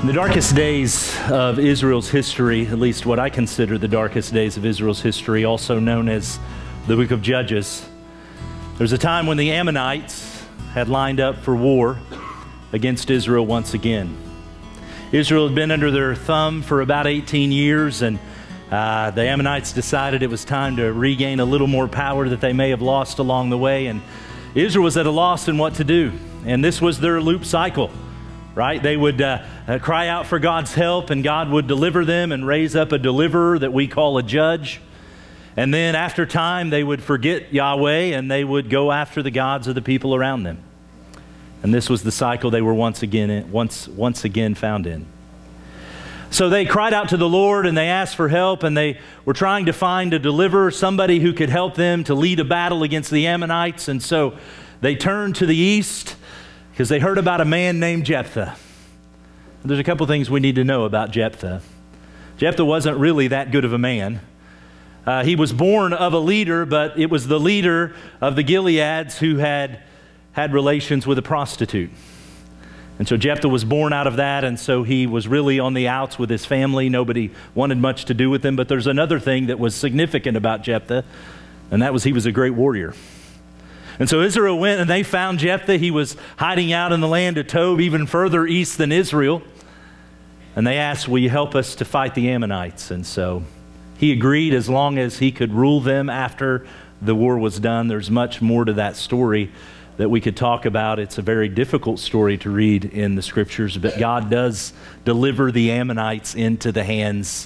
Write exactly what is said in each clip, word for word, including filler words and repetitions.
In the darkest days of Israel's history, at least what I consider the darkest days of Israel's history, also known as the book of Judges, there's a time when the Ammonites had lined up for war against Israel once again. Israel had been under their thumb for about eighteen years, and uh, the Ammonites decided it was time to regain a little more power that they may have lost along the way, and Israel was at a loss in what to do. And this was their loop cycle, right? They would uh, uh, cry out for God's help, and God would deliver them and raise up a deliverer that we call a judge. And then after time, they would forget Yahweh, and they would go after the gods of the people around them. And this was the cycle they were once again in, once once again found in. So they cried out to the Lord, and they asked for help, and they were trying to find a deliverer, somebody who could help them to lead a battle against the Ammonites. And so they turned to the east because they heard about a man named Jephthah. There's a couple things we need to know about Jephthah. Jephthah wasn't really that good of a man. Uh, he was born of a leader, but it was the leader of the Gileads who had had relations with a prostitute. And so Jephthah was born out of that, and so he was really on the outs with his family. Nobody wanted much to do with him. But there's another thing that was significant about Jephthah, and that was he was a great warrior. And so Israel went and they found Jephthah. He was hiding out in the land of Tob, even further east than Israel. And they asked, will you help us to fight the Ammonites? And so he agreed as long as he could rule them after the war was done. There's much more to that story that we could talk about. It's a very difficult story to read in the scriptures, but God does deliver the Ammonites into the hands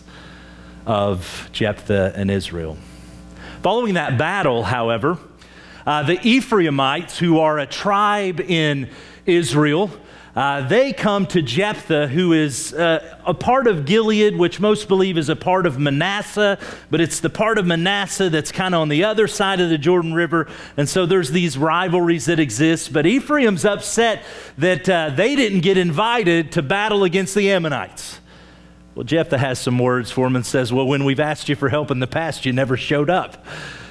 of Jephthah and Israel. Following that battle, however, Uh, the Ephraimites, who are a tribe in Israel, uh, they come to Jephthah, who is uh, a part of Gilead, which most believe is a part of Manasseh, but it's the part of Manasseh that's kind of on the other side of the Jordan River, and so there's these rivalries that exist. But Ephraim's upset that uh, they didn't get invited to battle against the Ammonites. Well, Jephthah has some words for him and says, well, when we've asked you for help in the past, you never showed up.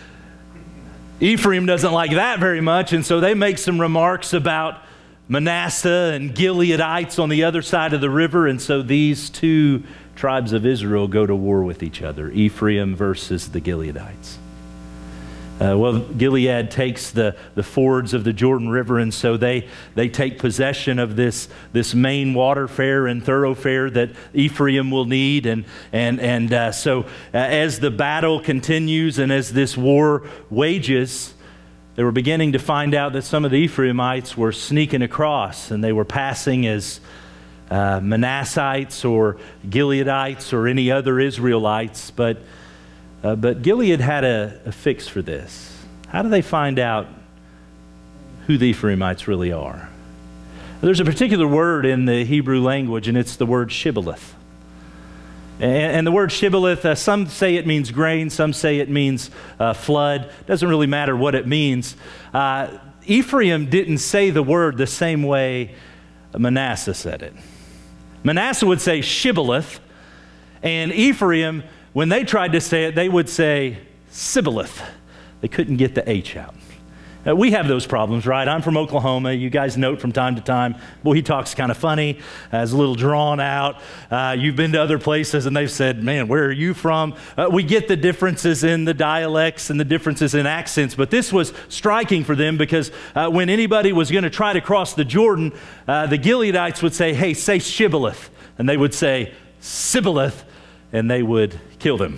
Ephraim doesn't like that very much, and so they make some remarks about Manasseh and Gileadites on the other side of the river, and so these two tribes of Israel go to war with each other, Ephraim versus the Gileadites. Uh, well, Gilead takes the, the fords of the Jordan River, and so they, they take possession of this, this main waterfare and thoroughfare that Ephraim will need. And, and, and uh, so uh, as the battle continues and as this war wages, they were beginning to find out that some of the Ephraimites were sneaking across, and they were passing as uh, Manassites or Gileadites or any other Israelites. But Uh, but Gilead had a, a fix for this. How do they find out who the Ephraimites really are? There's a particular word in the Hebrew language, and it's the word shibboleth. And, and the word shibboleth, uh, some say it means grain, some say it means uh, flood. Doesn't really matter what it means. Uh, Ephraim didn't say the word the same way Manasseh said it. Manasseh would say shibboleth, and Ephraim, when they tried to say it, they would say Sibboleth. They couldn't get the H out. Uh, we have those problems, right? I'm from Oklahoma. You guys note from time to time, boy, he talks kind of funny, uh, is a little drawn out. Uh, you've been to other places, and they've said, man, where are you from? Uh, we get the differences in the dialects and the differences in accents, but this was striking for them because uh, when anybody was going to try to cross the Jordan, uh, the Gileadites would say, hey, say Shibboleth, and they would say Sibboleth, and they would kill them.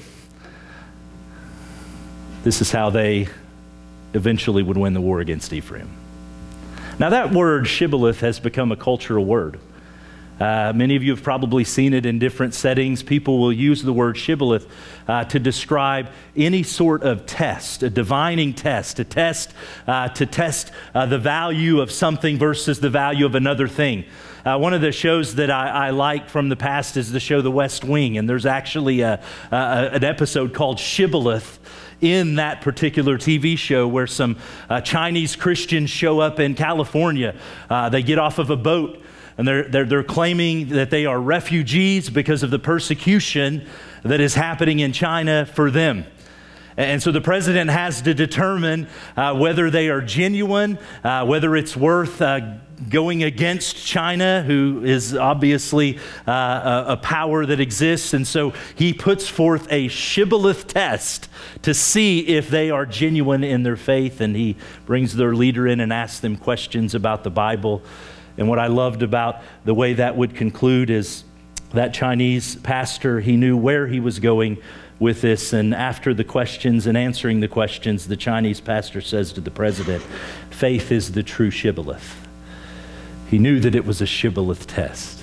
This is how they eventually would win the war against Ephraim. Now that word shibboleth has become a cultural word. Uh, many of you have probably seen it in different settings. People will use the word shibboleth uh, to describe any sort of test, a divining test, a test uh, to test uh, the value of something versus the value of another thing. Uh, one of the shows that I, I like from the past is the show The West Wing, and there's actually a, a, an episode called Shibboleth in that particular T V show where some uh, Chinese Christians show up in California. Uh, they get off of a boat, and they're, they're, they're claiming that they are refugees because of the persecution that is happening in China for them. And so the president has to determine uh, whether they are genuine, uh, whether it's worth uh, going against China, who is obviously uh, a, a power that exists. And so he puts forth a shibboleth test to see if they are genuine in their faith. And he brings their leader in and asks them questions about the Bible. And what I loved about the way that would conclude is that Chinese pastor, he knew where he was going with this, and after the questions and answering the questions, the Chinese pastor says to the president, faith is the true shibboleth. He knew that it was a shibboleth test.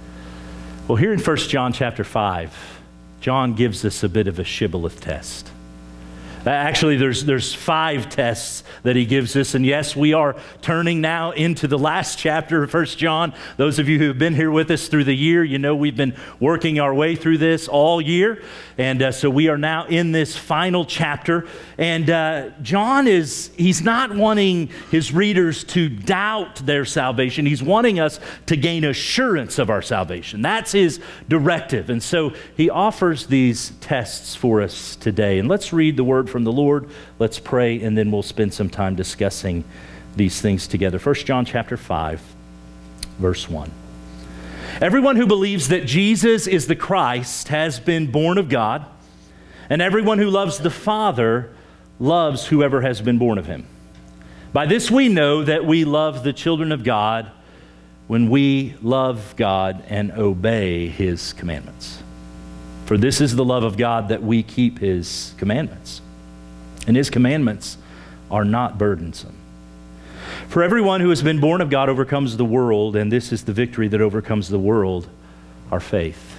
Well, here in First John chapter five, John gives us a bit of a shibboleth test. Actually, there's, there's five tests that he gives us. And yes, we are turning now into the last chapter of First John. Those of you who have been here with us through the year, you know we've been working our way through this all year. And uh, so we are now in this final chapter. And uh, John is, he's not wanting his readers to doubt their salvation. He's wanting us to gain assurance of our salvation. That's his directive. And so he offers these tests for us today. And let's read the word from the Lord. Let's pray, and then we'll spend some time discussing these things together. First John chapter five, verse one. Everyone who believes that Jesus is the Christ has been born of God, and everyone who loves the Father loves whoever has been born of him. By this we know that we love the children of God, when we love God and obey his commandments. For this is the love of God, that we keep his commandments. And his commandments are not burdensome. For everyone who has been born of God overcomes the world, and this is the victory that overcomes the world, our faith.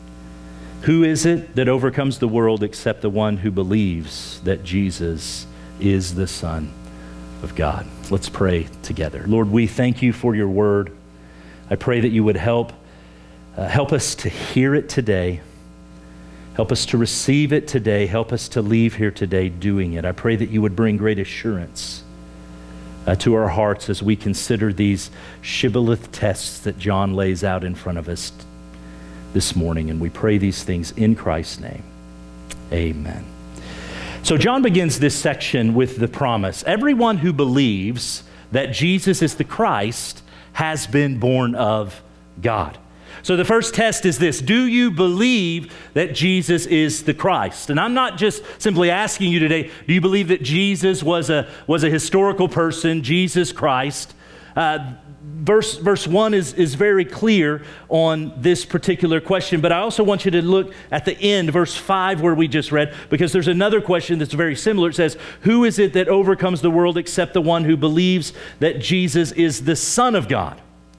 Who is it that overcomes the world except the one who believes that Jesus is the Son of God? Let's pray together. Lord, we thank you for your word. I pray that you would help, uh, help us to hear it today. Help us to receive it today. Help us to leave here today doing it. I pray that you would bring great assurance uh, to our hearts as we consider these shibboleth tests that John lays out in front of us this morning. And we pray these things in Christ's name. Amen. So John begins this section with the promise. Everyone who believes that Jesus is the Christ has been born of God. So the first test is this: do you believe that Jesus is the Christ? And I'm not just simply asking you today, do you believe that Jesus was a, was a historical person, Jesus Christ? Uh, verse, verse one is, is very clear on this particular question, but I also want you to look at the end, verse five, where we just read, because there's another question that's very similar. It says, who is it that overcomes the world except the one who believes that Jesus is the Son of God?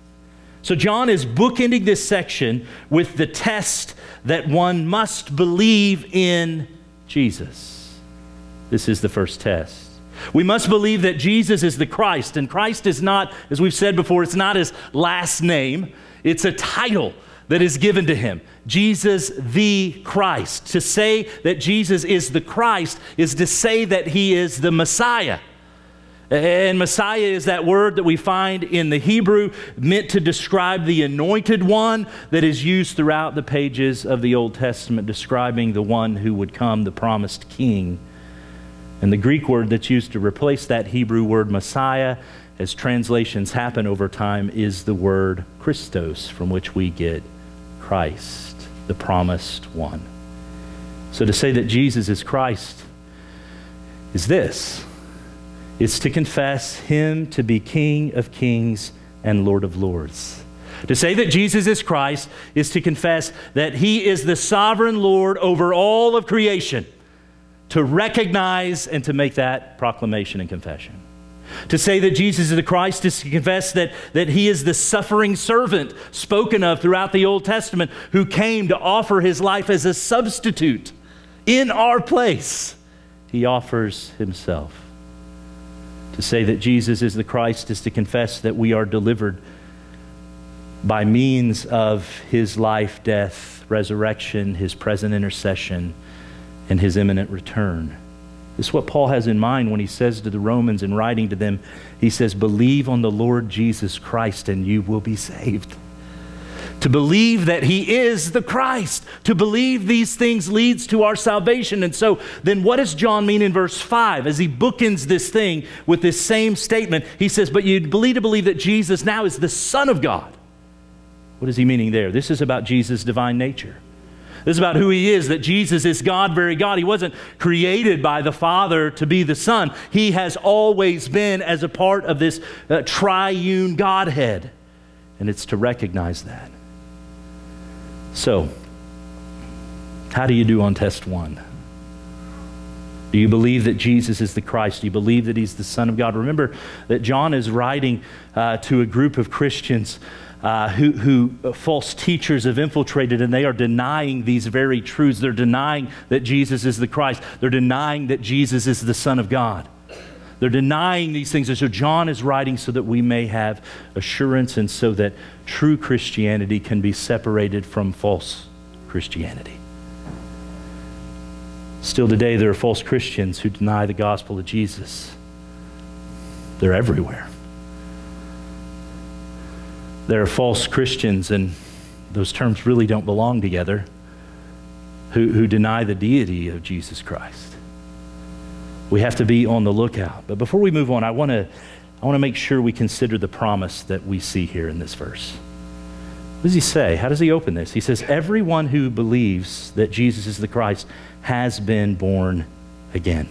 So John is bookending this section with the test that one must believe in Jesus. This is the first test. We must believe that Jesus is the Christ, and Christ is not, as we've said before, it's not his last name. It's a title that is given to him. Jesus the Christ. To say that Jesus is the Christ is to say that he is the Messiah. And Messiah is that word that we find in the Hebrew meant to describe the anointed one that is used throughout the pages of the Old Testament, describing the one who would come, the promised king. And the Greek word that's used to replace that Hebrew word Messiah, as translations happen over time, is the word Christos, from which we get Christ, the promised one. So to say that Jesus is Christ is this: it's to confess him to be King of kings and Lord of lords. To say that Jesus is Christ is to confess that he is the sovereign Lord over all of creation. To recognize and to make that proclamation and confession. To say that Jesus is the Christ is to confess that, that he is the suffering servant spoken of throughout the Old Testament, who came to offer his life as a substitute in our place. He offers himself. To say that Jesus is the Christ is to confess that we are delivered by means of his life, death, resurrection, his present intercession, and his imminent return. This is what Paul has in mind when he says to the Romans in writing to them, he says, believe on the Lord Jesus Christ and you will be saved. To believe that he is the Christ. To believe these things leads to our salvation. And so then what does John mean in verse five? As he bookends this thing with this same statement, he says, but you believe to believe that Jesus now is the Son of God. What is he meaning there? This is about Jesus' divine nature. This is about who he is, that Jesus is God, very God. He wasn't created by the Father to be the Son. He has always been as a part of this uh, triune Godhead. And it's to recognize that. So, how do you do on test one? Do you believe that Jesus is the Christ? Do you believe that he's the Son of God? Remember that John is writing uh, to a group of Christians uh, who, who uh, false teachers have infiltrated, and they are denying these very truths. They're denying that Jesus is the Christ. They're denying that Jesus is the Son of God. They're denying these things. And so John is writing so that we may have assurance and so that true Christianity can be separated from false Christianity. Still today, there are false Christians who deny the gospel of Jesus. They're everywhere. There are false Christians, and those terms really don't belong together, who, who deny the deity of Jesus Christ. We have to be on the lookout. But before we move on, I want to I want to make sure we consider the promise that we see here in this verse. What does he say? How does he open this? He says, everyone who believes that Jesus is the Christ has been born again.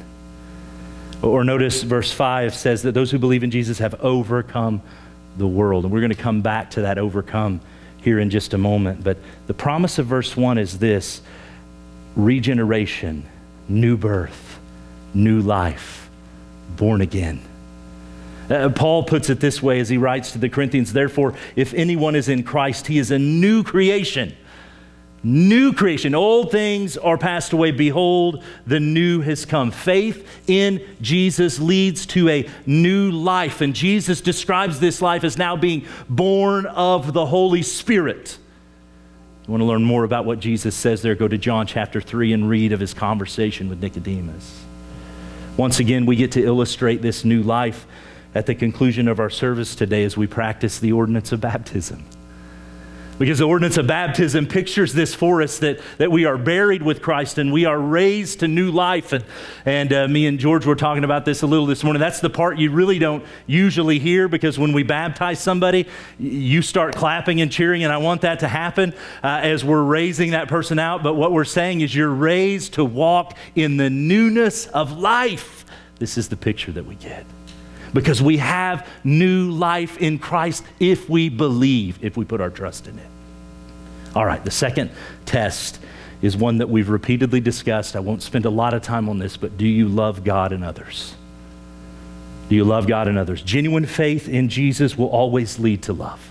Or notice verse five says that those who believe in Jesus have overcome the world. And we're going to come back to that overcome here in just a moment. But the promise of verse one is this: regeneration, new birth, new life, born again. Uh, Paul puts it this way as he writes to the Corinthians, therefore, if anyone is in Christ, he is a new creation. New creation. Old things are passed away. Behold, the new has come. Faith in Jesus leads to a new life. And Jesus describes this life as now being born of the Holy Spirit. You want to learn more about what Jesus says there? Go to John chapter three and read of his conversation with Nicodemus. Once again, we get to illustrate this new life at the conclusion of our service today as we practice the ordinance of baptism. Because the ordinance of baptism pictures this for us, that, that we are buried with Christ and we are raised to new life. And, and uh, me and George were talking about this a little this morning. That's the part you really don't usually hear, because when we baptize somebody, you start clapping and cheering, and I want that to happen uh, as we're raising that person out. But what we're saying is you're raised to walk in the newness of life. This is the picture that we get. Because we have new life in Christ if we believe, if we put our trust in it. All right, the second test is one that we've repeatedly discussed. I won't spend a lot of time on this, but do you love God and others? Do you love God and others? Genuine faith in Jesus will always lead to love.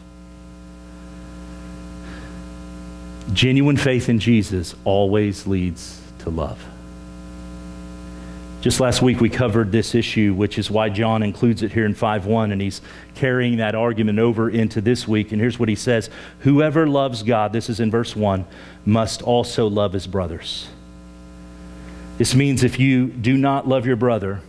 Genuine faith in Jesus always leads to love. Just last week we covered this issue, which is why John includes it here in five one, and he's carrying that argument over into this week. And here's what he says: whoever loves God, this is in verse one, must also love his brothers. This means if you do not love your brother,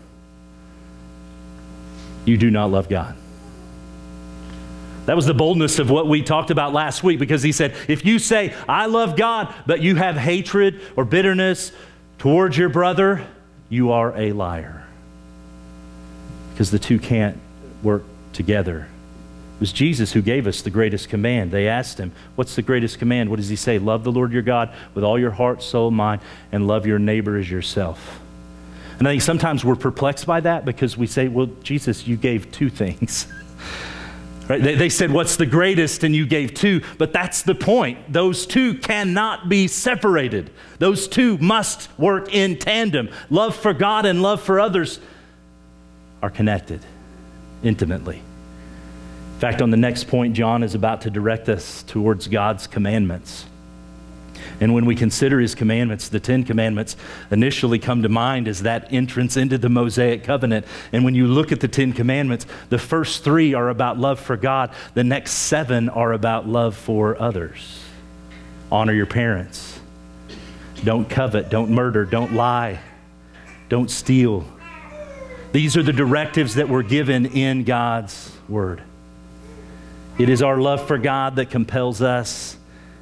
you do not love God. That was the boldness of what we talked about last week, because he said, if you say, I love God, but you have hatred or bitterness towards your brother, you are a liar. Because the two can't work together. It was Jesus who gave us the greatest command. They asked him, what's the greatest command? What does he say? Love the Lord your God with all your heart, soul, mind, and love your neighbor as yourself. And I think sometimes we're perplexed by that, because we say, well, Jesus, you gave two things. Right? They, they said, what's the greatest? And you gave two. But that's the point. Those two cannot be separated. Those two must work in tandem. Love for God and love for others are connected intimately. In fact, on the next point, John is about to direct us towards God's commandments. And when we consider his commandments, the Ten Commandments initially come to mind as that entrance into the Mosaic covenant. And when you look at the Ten Commandments, the first three are about love for God. The next seven are about love for others. Honor your parents. Don't covet. Don't murder. Don't lie. Don't steal. These are the directives that were given in God's word. It is our love for God that compels us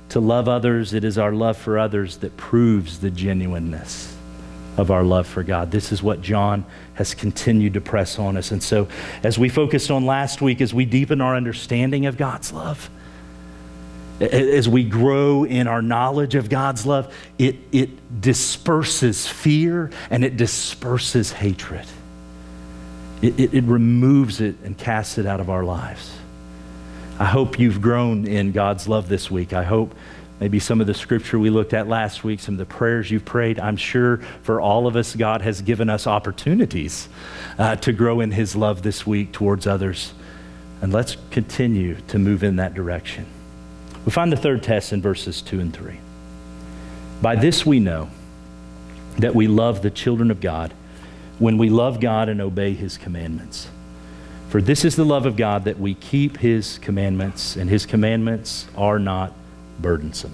to love others. It is our love for others that proves the genuineness of our love for God. This is what John has continued to press on us. And so as we focused on last week, as we deepen our understanding of God's love, as we grow in our knowledge of God's love, it, it disperses fear and it disperses hatred. It, it, it removes it and casts it out of our lives. I hope you've grown in God's love this week. I hope maybe some of the scripture we looked at last week, some of the prayers you've prayed, I'm sure for all of us, God has given us opportunities uh, to grow in his love this week towards others. And let's continue to move in that direction. We find the third test in verses two and three. By this we know that we love the children of God when we love God and obey his commandments. For this is the love of God, that we keep his commandments, and his commandments are not burdensome.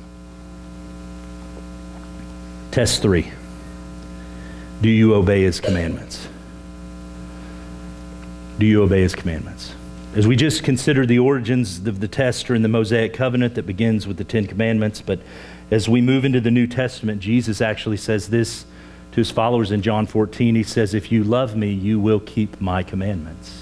Test three. Do you obey his commandments? Do you obey his commandments? As we just considered the origins of the test are in the Mosaic covenant that begins with the Ten Commandments, but as we move into the New Testament, Jesus actually says this to his followers in John fourteen. He says, if you love me, you will keep my commandments.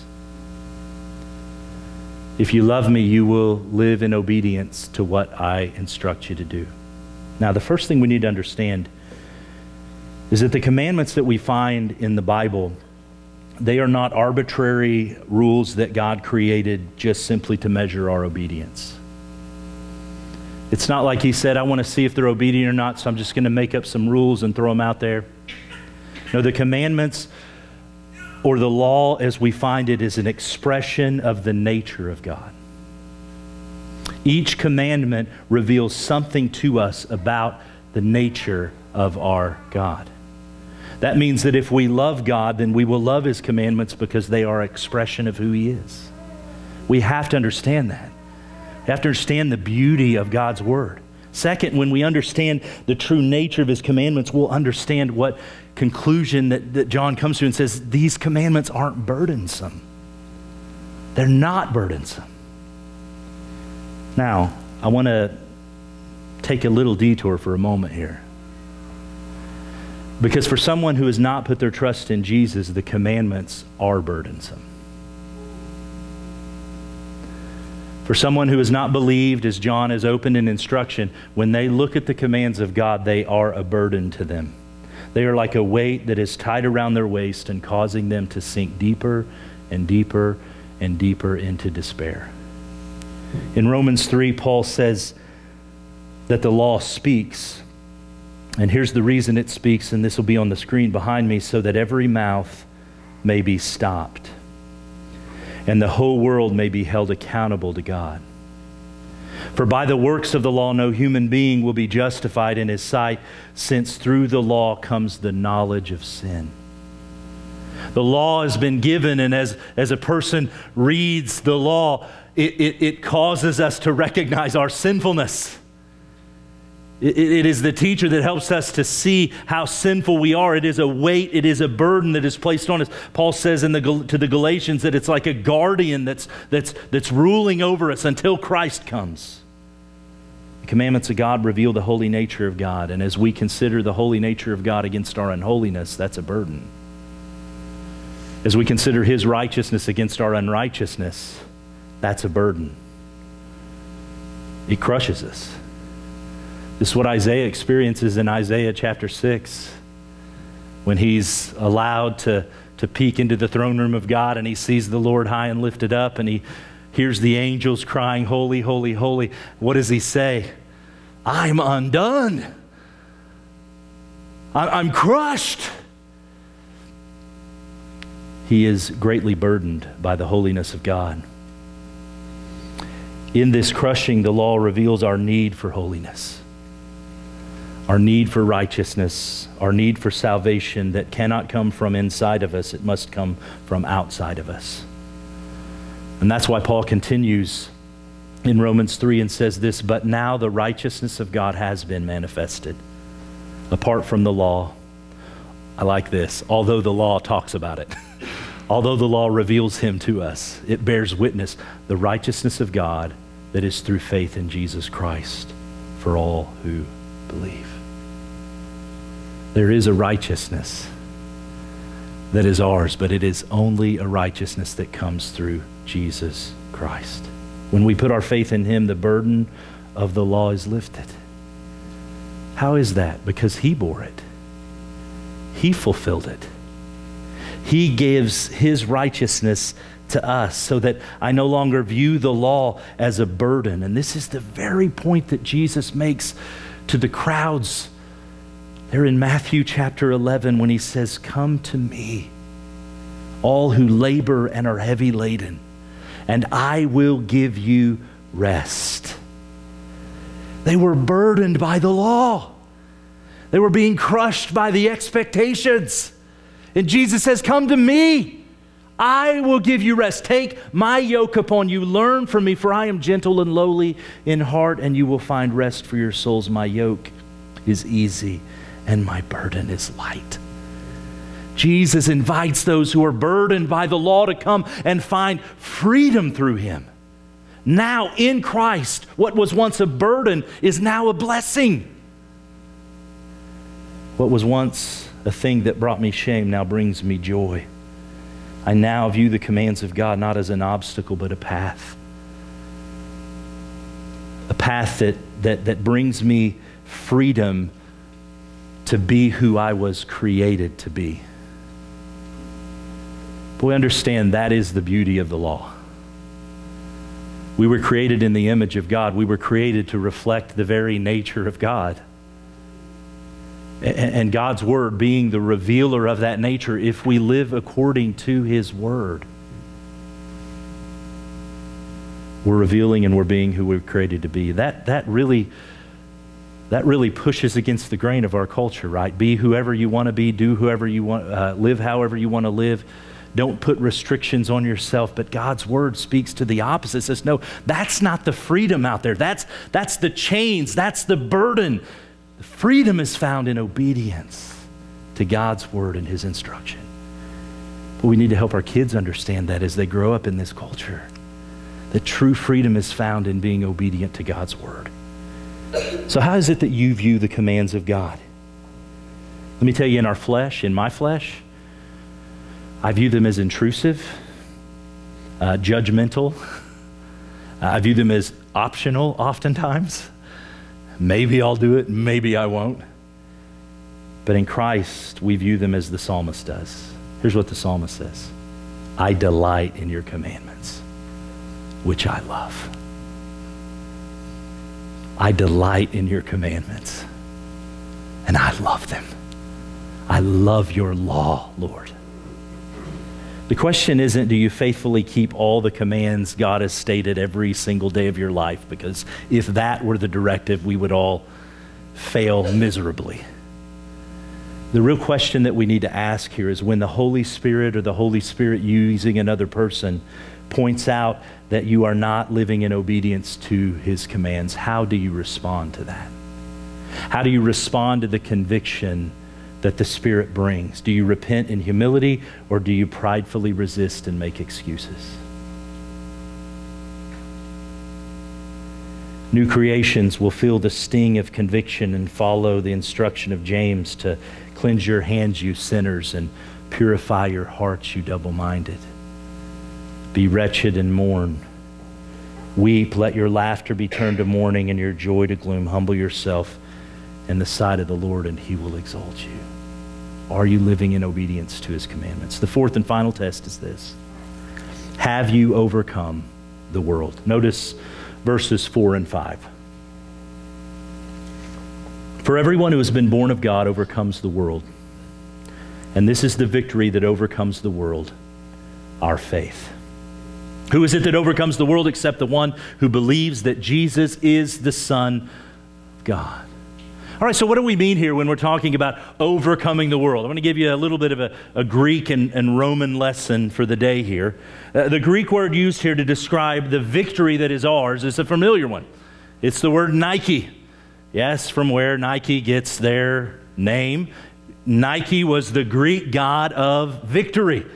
If you love me, you will live in obedience to what I instruct you to do. Now, the first thing we need to understand is that the commandments that we find in the Bible, they are not arbitrary rules that God created just simply to measure our obedience. It's not like he said, I want to see if they're obedient or not, so I'm just going to make up some rules and throw them out there. No, the commandments or the law as we find it is an expression of the nature of God. Each commandment reveals something to us about the nature of our God. That means that if we love God, then we will love his commandments because they are an expression of who he is. We have to understand that. We have to understand the beauty of God's word. Second, when we understand the true nature of his commandments, we'll understand what conclusion that, that John comes to and says, these commandments aren't burdensome. They're not burdensome. Now, I want to take a little detour for a moment here. Because for someone who has not put their trust in Jesus, the commandments are burdensome. For someone who has not believed, as John has opened in instruction, when they look at the commands of God, they are a burden to them. They are like a weight that is tied around their waist and causing them to sink deeper and deeper and deeper into despair. In Romans three, Paul says that the law speaks. And here's the reason it speaks, and this will be on the screen behind me, so that every mouth may be stopped and the whole world may be held accountable to God. For by the works of the law, no human being will be justified in his sight, since through the law comes the knowledge of sin. The law has been given, and as, as a person reads the law, it, it, it causes us to recognize our sinfulness. It, it is the teacher that helps us to see how sinful we are. It is a weight, it is a burden that is placed on us. Paul says in the, to the Galatians that it's like a guardian that's, that's, that's ruling over us until Christ comes. The commandments of God reveal the holy nature of God, and as we consider the holy nature of God against our unholiness, that's a burden. As we consider his righteousness against our unrighteousness, that's a burden. It crushes us. This is what Isaiah experiences in Isaiah chapter six, when he's allowed to, to peek into the throne room of God, and he sees the Lord high and lifted up, and he hears the angels crying, holy, holy, holy. What does he say? I'm undone. I'm crushed. He is greatly burdened by the holiness of God. In this crushing, the law reveals our need for holiness, our need for righteousness, our need for salvation that cannot come from inside of us. It must come from outside of us. And that's why Paul continues in Romans three and says this, but now the righteousness of God has been manifested apart from the law. I like this. Although the law talks about it, although the law reveals him to us, it bears witness, the righteousness of God that is through faith in Jesus Christ for all who believe. There is a righteousness that is ours, but it is only a righteousness that comes through Jesus Christ. When we put our faith in him, the burden of the law is lifted. How is that? Because he bore it. He fulfilled it. He gives his righteousness to us so that I no longer view the law as a burden. And this is the very point that Jesus makes to the crowds there in Matthew chapter eleven when he says, "Come to me, all who labor and are heavy laden, and I will give you rest." They were burdened by the law. They were being crushed by the expectations. And Jesus says, "Come to me. I will give you rest. Take my yoke upon you. Learn from me, for I am gentle and lowly in heart, and you will find rest for your souls. My yoke is easy, and my burden is light." Jesus invites those who are burdened by the law to come and find freedom through him. Now in Christ, what was once a burden is now a blessing. What was once a thing that brought me shame now brings me joy. I now view the commands of God not as an obstacle, but a path. A path that, that, that brings me freedom to be who I was created to be. But we understand that is the beauty of the law. We were created in the image of God. We were created to reflect the very nature of God. And God's word being the revealer of that nature, if we live according to his word, we're revealing and we're being who we're created to be. That, that, really, that really pushes against the grain of our culture, right? Be whoever you want to be, do whoever you want, uh, live however you want to live. Don't put restrictions on yourself. But God's word speaks to the opposite. It says, no, that's not the freedom out there. That's, that's the chains. That's the burden. The freedom is found in obedience to God's word and his instruction. But we need to help our kids understand that as they grow up in this culture, that true freedom is found in being obedient to God's word. So how is it that you view the commands of God? Let me tell you, in our flesh, in my flesh, I view them as intrusive, uh, judgmental. I view them as optional oftentimes. Maybe I'll do it, maybe I won't. But in Christ, we view them as the psalmist does. Here's what the psalmist says: I delight in your commandments, which I love. I delight in your commandments, and I love them. I love your law, Lord. The question isn't, do you faithfully keep all the commands God has stated every single day of your life? Because if that were the directive, we would all fail miserably. The real question that we need to ask here is, when the Holy Spirit or the Holy Spirit using another person points out that you are not living in obedience to his commands, how do you respond to that? How do you respond to the conviction that the Spirit brings? Do you repent in humility, or do you pridefully resist and make excuses? New creations will feel the sting of conviction and follow the instruction of James to cleanse your hands, you sinners, and purify your hearts, you double-minded. Be wretched and mourn. Weep, let your laughter be turned to mourning and your joy to gloom. Humble yourself in the sight of the Lord, and he will exalt you. Are you living in obedience to his commandments? The fourth and final test is this: have you overcome the world? Notice verses four and five. For everyone who has been born of God overcomes the world. And this is the victory that overcomes the world, our faith. Who is it that overcomes the world except the one who believes that Jesus is the Son of God? All right, so what do we mean here when we're talking about overcoming the world? I'm going to give you a little bit of a, a Greek and, and Roman lesson for the day here. Uh, the Greek word used here to describe the victory that is ours is a familiar one. It's the word Nike. Yes, from where Nike gets their name. Nike was the Greek god of victory.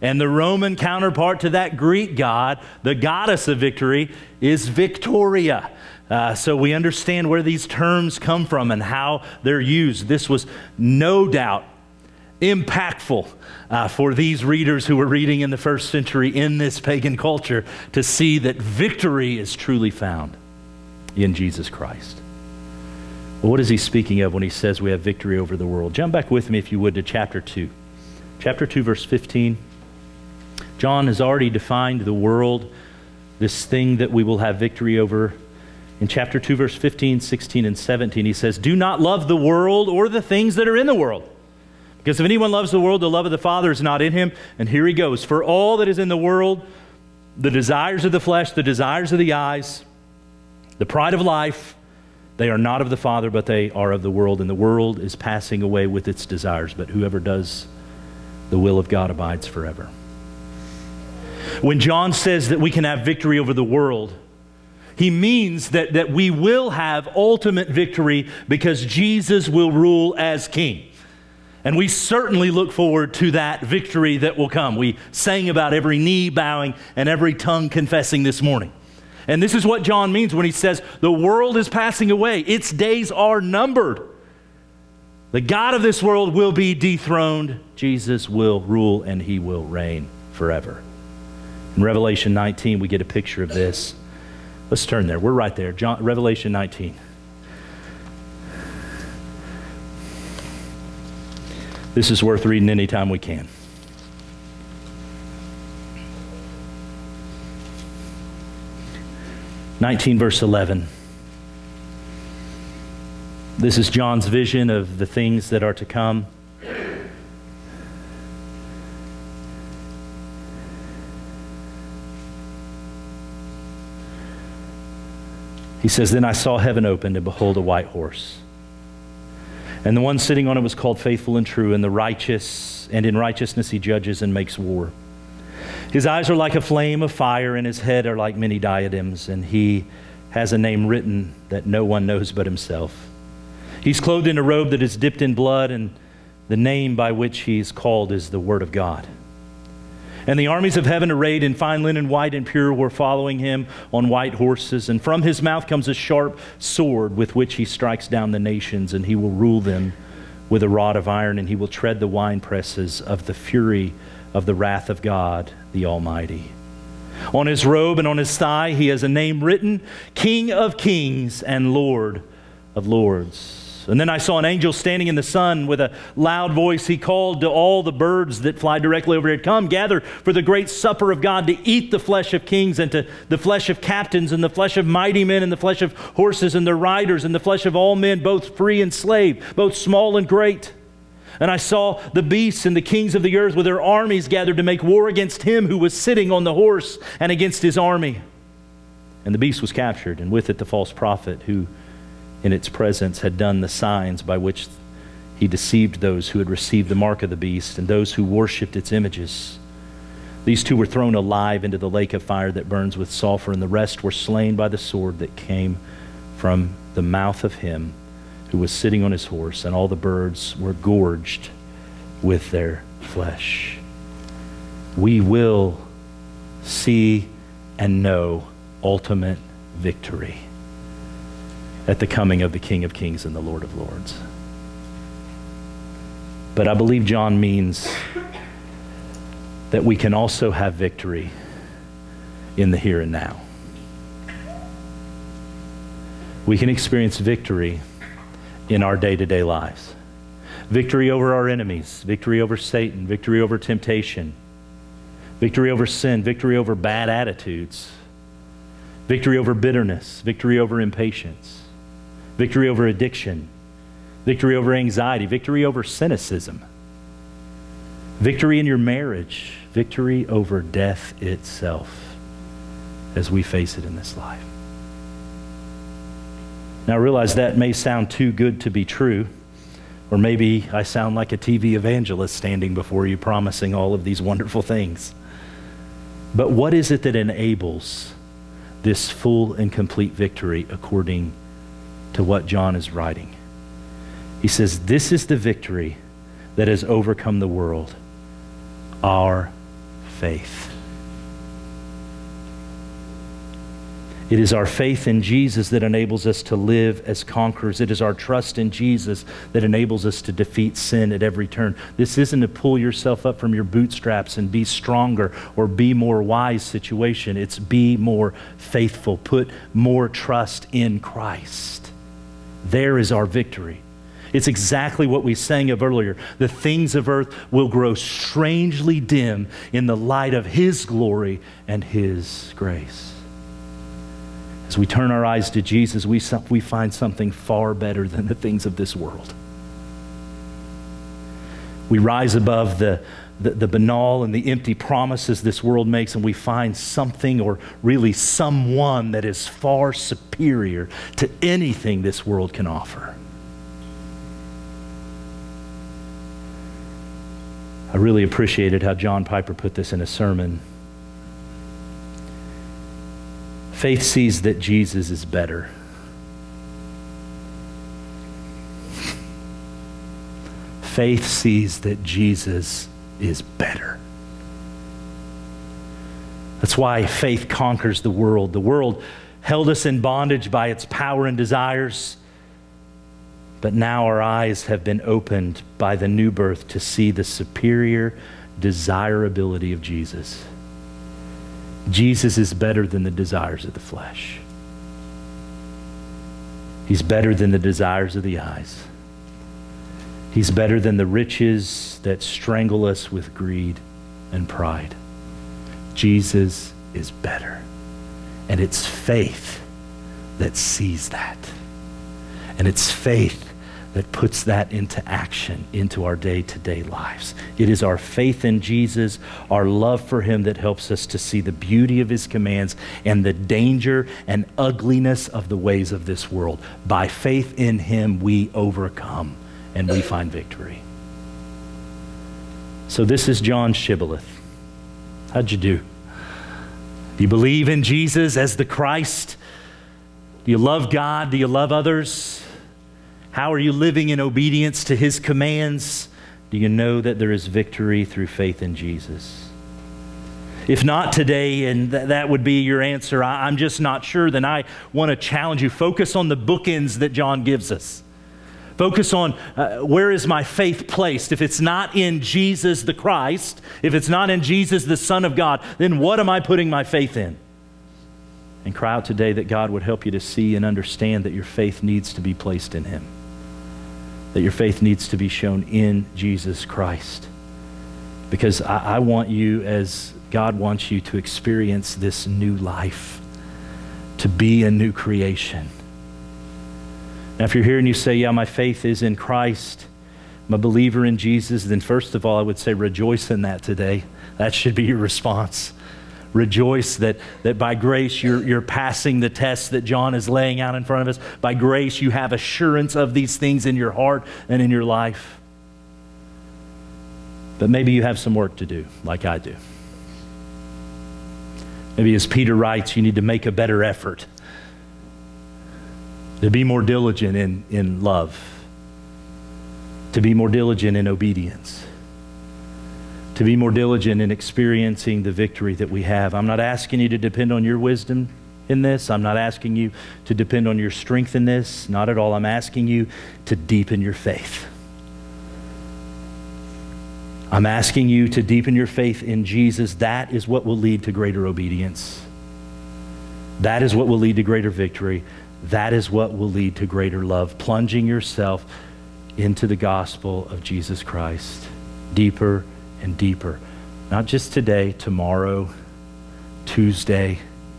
And the Roman counterpart to that Greek god, the goddess of victory, is Victoria. Uh, so we understand where these terms come from and how they're used. This was no doubt impactful uh, for these readers who were reading in the first century in this pagan culture to see that victory is truly found in Jesus Christ. Well, what is he speaking of when he says we have victory over the world? Jump back with me, if you would, to chapter two. Chapter two, verse fifteen. John has already defined the world, this thing that we will have victory over. In chapter two, verse fifteen, sixteen, and seventeen, he says, "Do not love the world or the things that are in the world. Because if anyone loves the world, the love of the Father is not in him." And here he goes. "For all that is in the world, the desires of the flesh, the desires of the eyes, the pride of life, they are not of the Father, but they are of the world. And the world is passing away with its desires. But whoever does the will of God abides forever." When John says that we can have victory over the world, he means that, that we will have ultimate victory because Jesus will rule as king. And we certainly look forward to that victory that will come. We sang about every knee bowing and every tongue confessing this morning. And this is what John means when he says the world is passing away. Its days are numbered. The God of this world will be dethroned. Jesus will rule and he will reign forever. In Revelation nineteen, we get a picture of this. Let's turn there. We're right there. John, Revelation nineteen. This is worth reading anytime we can. nineteen, verse eleven. This is John's vision of the things that are to come. He says, "Then I saw heaven opened, and behold, a white horse. And the one sitting on it was called Faithful and True, and the righteous, and in righteousness he judges and makes war. His eyes are like a flame of fire, and his head are like many diadems, and he has a name written that no one knows but himself. He's clothed in a robe that is dipped in blood, and the name by which he is called is the Word of God. And the armies of heaven, arrayed in fine linen, white and pure, were following him on white horses. And from his mouth comes a sharp sword with which he strikes down the nations, and he will rule them with a rod of iron, and he will tread the winepresses of the fury of the wrath of God, the Almighty. On his robe and on his thigh he has a name written, King of Kings and Lord of Lords. And then I saw an angel standing in the sun with a loud voice. He called to all the birds that fly directly overhead, "Come, gather for the great supper of God, to eat the flesh of kings and to the flesh of captains and the flesh of mighty men and the flesh of horses and their riders and the flesh of all men, both free and slave, both small and great." And I saw the beasts and the kings of the earth with their armies gathered to make war against him who was sitting on the horse and against his army. And the beast was captured, and with it the false prophet who in its presence had done the signs by which he deceived those who had received the mark of the beast and those who worshipped its images. These two were thrown alive into the lake of fire that burns with sulfur, and the rest were slain by the sword that came from the mouth of him who was sitting on his horse, and all the birds were gorged with their flesh. We will see and know ultimate victory at the coming of the King of Kings and the Lord of Lords. But I believe John means that we can also have victory in the here and now. We can experience victory in our day-to-day lives. Victory over our enemies, victory over Satan, victory over temptation, victory over sin, victory over bad attitudes, victory over bitterness, victory over impatience, victory over addiction, victory over anxiety, victory over cynicism, victory in your marriage, victory over death itself as we face it in this life. Now I realize that may sound too good to be true, or maybe I sound like a T V evangelist standing before you promising all of these wonderful things. But what is it that enables this full and complete victory according to what John is writing? He says, this is the victory that has overcome the world, our faith. It is our faith in Jesus that enables us to live as conquerors. It is our trust in Jesus that enables us to defeat sin at every turn. This isn't to pull yourself up from your bootstraps and be stronger or be more wise situation. It's be more faithful. Put more trust in Christ. There is our victory. It's exactly what we sang of earlier. The things of earth will grow strangely dim in the light of His glory and His grace. As we turn our eyes to Jesus, we, we find something far better than the things of this world. We rise above the, the, the banal and the empty promises this world makes, and we find something, or really someone, that is far superior to anything this world can offer. I really appreciated how John Piper put this in a sermon. Faith sees that Jesus is better. Faith sees that Jesus is better. That's why faith conquers the world. The world held us in bondage by its power and desires, but now our eyes have been opened by the new birth to see the superior desirability of Jesus. Jesus is better than the desires of the flesh. He's better than the desires of the eyes. He's better than the riches that strangle us with greed and pride. Jesus is better. And it's faith that sees that. And it's faith that puts that into action, into our day-to-day lives. It is our faith in Jesus, our love for Him, that helps us to see the beauty of His commands and the danger and ugliness of the ways of this world. By faith in Him, we overcome and we find victory. So this is John Shibboleth. How'd you do? Do you believe in Jesus as the Christ? Do you love God? Do you love others? How are you living in obedience to His commands? Do you know that there is victory through faith in Jesus? If not today, and th- that would be your answer, I- I'm just not sure, then I want to challenge you. Focus on the bookends that John gives us. Focus on uh, where is my faith placed? If it's not in Jesus the Christ, if it's not in Jesus the Son of God, then what am I putting my faith in? And cry out today that God would help you to see and understand that your faith needs to be placed in Him. That your faith needs to be shown in Jesus Christ. Because I, I want you, as God wants you, to experience this new life, to be a new creation. Now, if you're here and you say, yeah, my faith is in Christ, I'm a believer in Jesus, then first of all, I would say rejoice in that today. That should be your response. Rejoice that, that by grace you're, you're passing the test that John is laying out in front of us. By grace you have assurance of these things in your heart and in your life. But maybe you have some work to do, like I do. Maybe, as Peter writes, you need to make a better effort to be more diligent in, in love, to be more diligent in obedience, to be more diligent in experiencing the victory that we have. I'm not asking you to depend on your wisdom in this. I'm not asking you to depend on your strength in this. Not at all. I'm asking you to deepen your faith. I'm asking you to deepen your faith in Jesus. That is what will lead to greater obedience. That is what will lead to greater victory. That is what will lead to greater love. Plunging yourself into the gospel of Jesus Christ. Deeper and deeper. Not just today, tomorrow, Tuesday,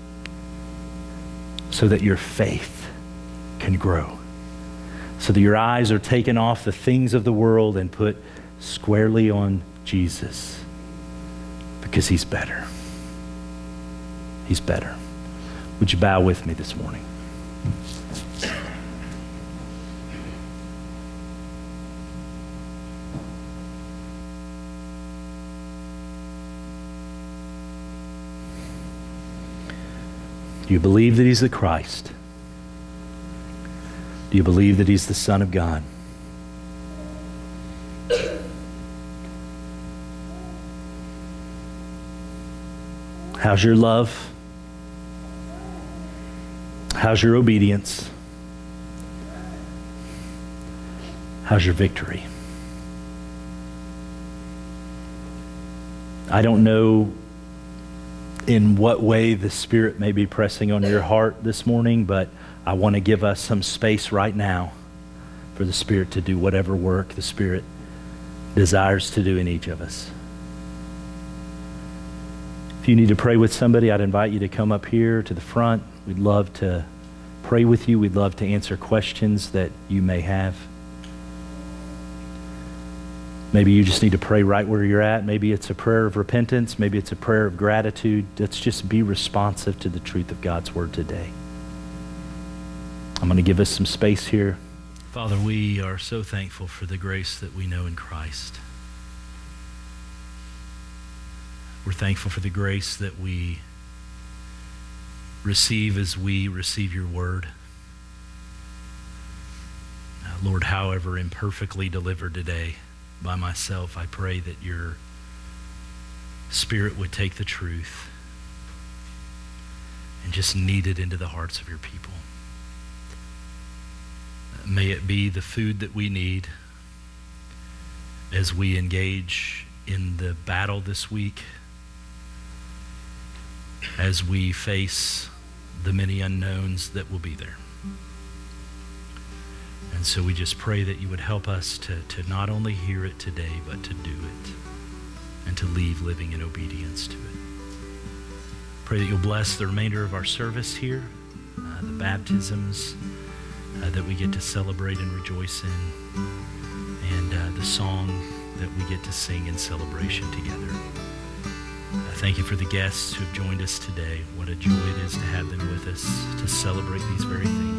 so that your faith can grow. So that your eyes are taken off the things of the world and put squarely on Jesus. Because He's better. He's better. Would you bow with me this morning? Do you believe that He's the Christ? Do you believe that He's the Son of God? How's your love? How's your obedience? How's your victory? I don't know in what way the Spirit may be pressing on your heart this morning, but I want to give us some space right now for the Spirit to do whatever work the Spirit desires to do in each of us. If you need to pray with somebody, I'd invite you to come up here to the front. We'd love to pray with you. We'd love to answer questions that you may have. Maybe you just need to pray right where you're at. Maybe it's a prayer of repentance. Maybe it's a prayer of gratitude. Let's just be responsive to the truth of God's word today. I'm going to give us some space here. Father, we are so thankful for the grace that we know in Christ. We're thankful for the grace that we receive as we receive your word. Uh, Lord, however imperfectly delivered today by myself, I pray that your Spirit would take the truth and just knead it into the hearts of your people. Uh, may it be the food that we need as we engage in the battle this week, as we face the many unknowns that will be there. And so we just pray that you would help us to, to not only hear it today, but to do it and to leave living in obedience to it. Pray that you'll bless the remainder of our service here, uh, the baptisms uh, that we get to celebrate and rejoice in, and uh, the song that we get to sing in celebration together. I thank you for the guests who have joined us today. What a joy it is to have them with us to celebrate these very things.